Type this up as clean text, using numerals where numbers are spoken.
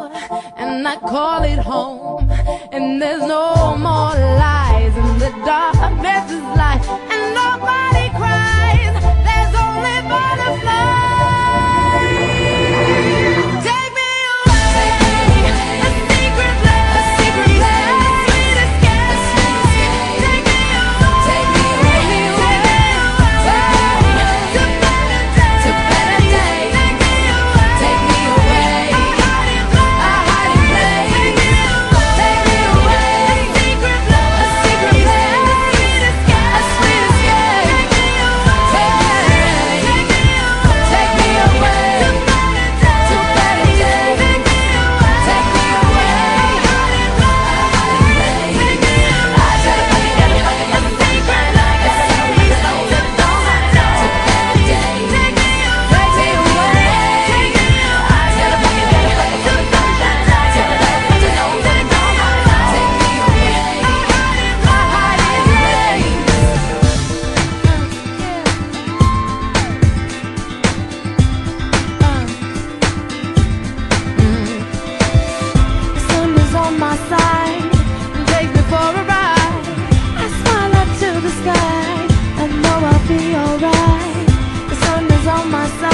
and I call it home. And there's no more lies, and the darkness is light, and nobody cries. There's only butterflies. Take me away, a secret place, a secret place, sweet escape. Take me away, take me away, to better days, to better days. Take me away, a hiding place, take me away, a secret place, a secret place, a sweet escape. Take me away, to better days, take me away, a hiding place, take me away. I try to forget it, but it's a secret like a secret place, to better days. Take me away, I try to forget it, but it's a sunshine like a place, to know that it's all my fault. Take me away, a hiding place. The sun is on my side and takes me for a ride. I smile up to the sky, I know I'll be alright. The sun is on my side.